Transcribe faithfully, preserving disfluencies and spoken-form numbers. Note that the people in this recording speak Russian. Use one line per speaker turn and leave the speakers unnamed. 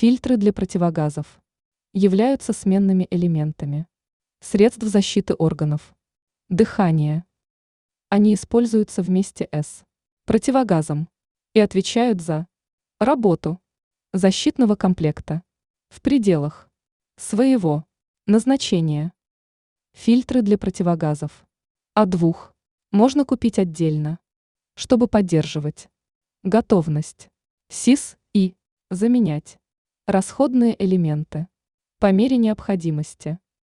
Фильтры для противогазов являются сменными элементами средств защиты органов дыхания. Они используются вместе с противогазом и отвечают за работу защитного комплекта в пределах своего назначения. Фильтры для противогазов А два можно купить отдельно, чтобы поддерживать готовность СИС и заменять расходные элементы по мере необходимости.